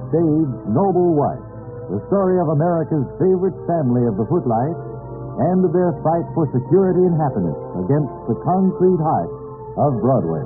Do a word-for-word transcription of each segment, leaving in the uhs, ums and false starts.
Backstage's Noble Wife, the story of America's favorite family of the footlights and of their fight for security and happiness against the concrete heart of Broadway.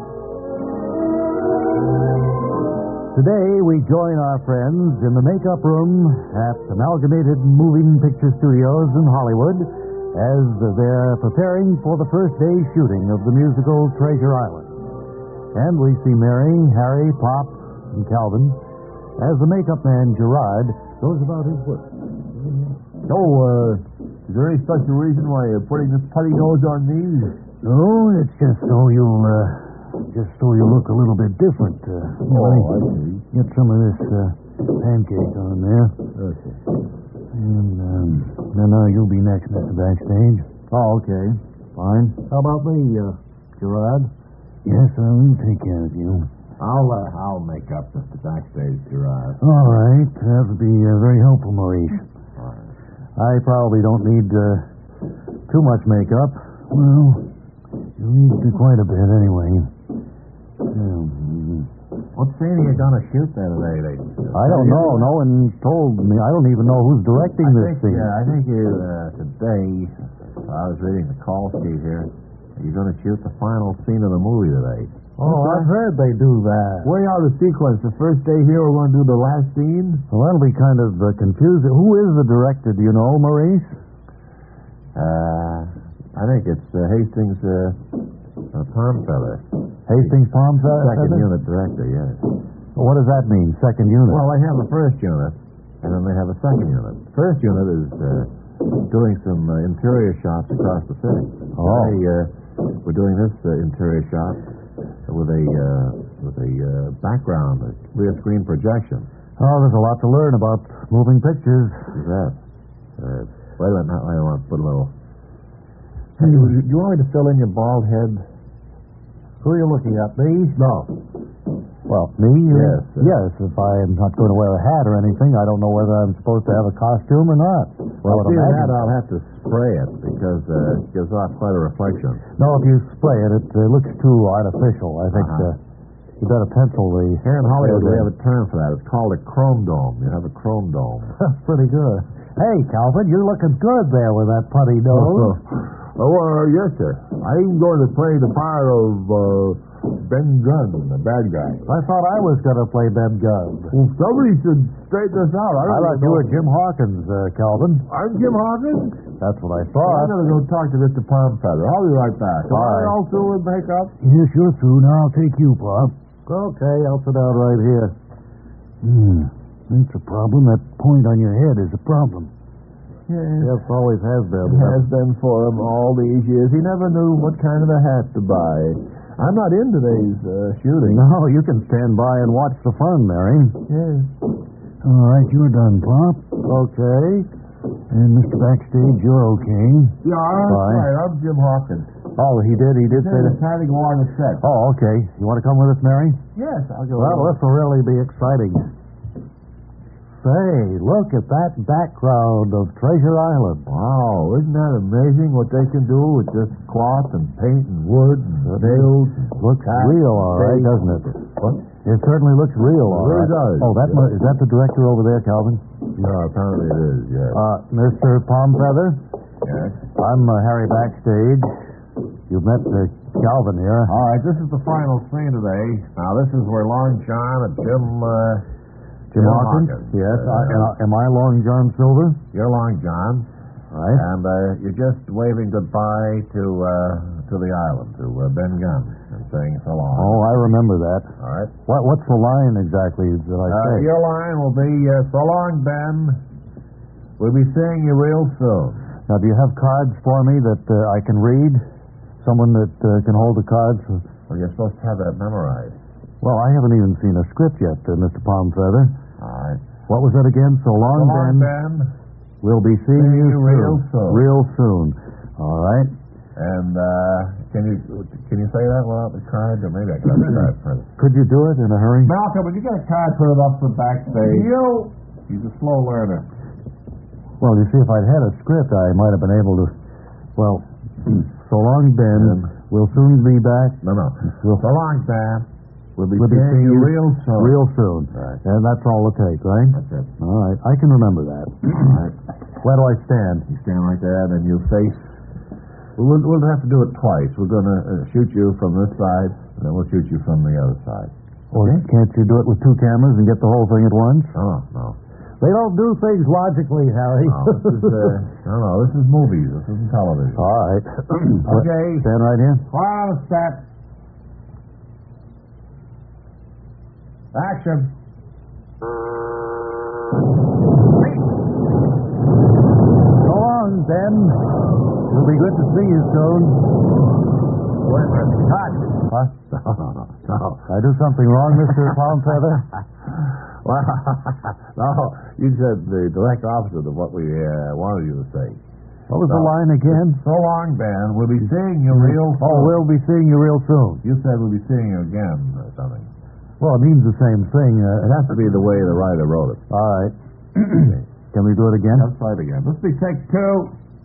Today, we join our friends in the makeup room at Amalgamated Moving Picture Studios in Hollywood as they're preparing for the first day's shooting of the musical Treasure Island. And we see Mary, Harry, Pop, and Calvin as the makeup man, Gerard, goes about his work. So, uh, is there any special reason why you're putting this putty nose on me? No, it's just so you'll, uh, just so you look a little bit different. Uh, Oh, I see. Get some of this uh, pancake on there. Okay. And um, then uh, you'll be next, Mister Backstage. Oh, okay. Fine. How about me, uh, Gerard? Yes, I'll take care of you. I'll, uh, I'll make up Mister Backstage, Gerard. All right. That would be uh, very helpful, Maurice. All right. I probably don't need uh, too much makeup. Well, you'll need to quite a bit anyway. Um, What scene are you going to shoot there today, lady? I don't know. No one told me. I don't even know who's directing I this think, scene. Yeah, I think you, uh, today, I was reading the call sheet here, you're going to shoot the final scene of the movie today. Oh, I've heard they do that. Way out of sequence. The first day here, we're going to do the last scene. Well, that'll be kind of uh, confusing. Who is the director? Do you know, Maurice? Uh, I think it's uh, Hastings uh, uh, Palm Feather. Hastings Palm Feather? Second unit director, yes. What does that mean, second unit? Well, they have a first unit, and then they have a second unit. First unit is uh, doing some uh, interior shots across the city. Oh. Today, uh, we're doing this uh, interior shot with a uh, with a uh, background, a rear screen projection. Oh, there's a lot to learn about moving pictures. Is that? Uh, wait a minute, I want to put a little... Hey, do you want me to fill in your bald head? Who are you looking at, me? No. Well, me? Yes. Uh, yes, if I'm not going to wear a hat or anything, I don't know whether I'm supposed to have a costume or not. Well, I would see imagine that, so. I'll have to spray it because uh, it gives off quite a reflection. No, if you spray it, it uh, looks too artificial. I think Uh-huh. uh, you better pencil the... Here in Hollywood, we have a term for that. It's called a chrome dome. You have a chrome dome. That's pretty good. Hey, Calvin, you're looking good there with that putty nose. Oh, uh, yes, sir. I'm going to play the part of uh, Ben Gunn, the bad guy. I thought I was going to play Ben Gunn. Well, somebody should straighten this out. I, I thought you were Jim Hawkins, uh, Calvin. I'm Jim Hawkins. That's what I I'm thought. going to go talk to Mister Palm Feather. I'll be right back. Am All I right. all through with makeup? Yes, you're through. Now I'll take you, Pop. Okay, I'll sit down right here. Hmm, that's a problem. That point on your head is a problem. Yes. Yes, always has been. It has been for him all these years. He never knew what kind of a hat to buy. I'm not in today's uh, shooting. No, you can stand by and watch the fun, Mary. Yes. All right, you're done, Pop. Okay. And Mister Backstage, you're okay. Yeah, that's Fine. right. I'm Jim Hawkins. Oh, he did? He did say There's that? time to go on the set. Oh, okay. You want to come with us, Mary? Yes, I'll go. Well, this will really be exciting. Say, look at that background of Treasure Island. Wow, isn't that amazing what they can do with just cloth and paint and wood and nails? Looks Cast real, and all right, tape. doesn't it? What? It certainly looks real, all It really right. does. Oh, that Yeah. mu- is that the director over there, Calvin? Yeah, apparently it is, yes. Uh, Mister Palmfeather? yes. I'm uh, Harry Backstage. You've met uh, Calvin here. All right, this is the final scene today. Now, this is where Long John and Jim, uh, Jim Jim Hawkins? Hawkins. Yes. Uh, I, am, I, am I Long John Silver? you're Long John, Right. and uh, you're just waving goodbye to uh, to the island, to uh, Ben Gunn, and saying so long. Oh, I remember that. All right. What, what's the line exactly that I Uh, say? your line will be, uh, so long, Ben. We'll be seeing you real soon. Now, do you have cards for me that uh, I can read? Someone that uh, can hold the cards? Well, you're supposed to have that memorized. Well, I haven't even seen a script yet, uh, Mister Palmfeather. All right. What was that again? So long, So long, Ben. Ben. We'll be seeing Seeing you you real soon. soon. Real soon. All right. And uh, can you can you say that without the card? Or maybe I can have the card printed. Could you do it in a hurry? Malcolm, would you get a card printed up for backstage? You. He's a slow learner. Well, you see, if I'd had a script, I might have been able to. Well, so long, Ben. Um, We'll soon be back. No, no. We'll- So long, Ben. We'll be, We'll be seeing seeing you you real soon. real soon. Right. And that's all it'll take, right? That's it. All right. I can remember that. All right. Where do I stand? You stand right there, then you face... We'll, we'll have to do it twice. We're going to uh, shoot you from this side, and then we'll shoot you from the other side. Oh, can't you do it with two cameras and get the whole thing at once? Oh, no. They don't do things logically, Harry. No, this is, uh, no, no, this is movies. This isn't television. All right. Okay. Stand right here. Final step. Action. So long, Ben. It'll be good to see you soon. Wait a minute. Cut. What? No, no, no. no. Did I do something wrong, Mister Palmfeather? Well, no, you said the direct opposite of what we uh, wanted you to say. What was No. the line again? So long, Ben. We'll be seeing you real soon. Oh, we'll be seeing you real soon. You said we'll be seeing you again or something. Well, it means the same thing. Uh, It has to be the way the writer wrote it. all right. Can we do it again? Let's try it again. Let's be take two.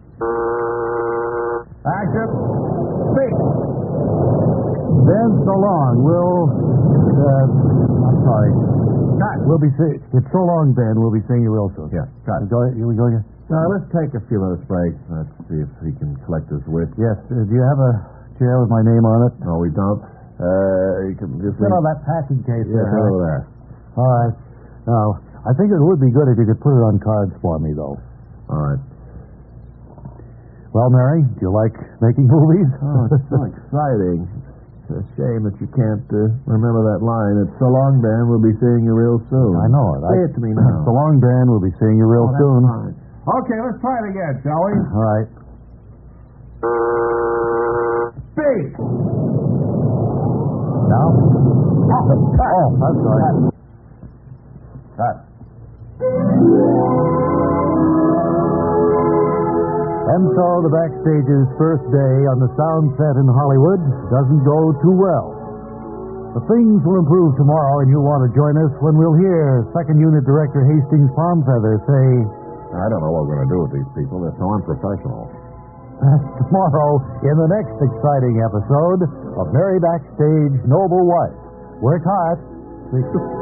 Action. Speak. Ben, so long. We'll. Uh, I'm sorry. Cut. We'll be see- It's so long, Ben. We'll be seeing you real soon. Yeah, cut. We go. Here we go again. Now, let's take a few minutes break. Let's see if he can collect his wits. Yes. Uh, do you have a chair with my name on it? No, we don't. Uh, you can just Sit on that packing case Yeah, there. right Harry. over there. All right. Now, I think it would be good if you could put it on cards for me, though. All right. Well, Mary, do you like making movies? Oh, it's so exciting. It's a shame that you can't uh, remember that line. It's so long, Ben. We'll be seeing you real soon. I know it. Say I, it to me now. So long, Ben. We'll be seeing you real Oh, that's soon. fine. Okay, let's try it again, shall we? All right. Speak. Now? Oh, cut. Oh, I'm sorry. Cut. And so the Backstage's first day on the sound set in Hollywood doesn't go too well. But things will improve tomorrow, and you'll want to join us when we'll hear Second Unit Director Hastings Palmfeather say, I don't know what we're going to do with these people. They're so unprofessional. tomorrow in the next exciting episode of Mary Backstage Noble Wife. Work hard.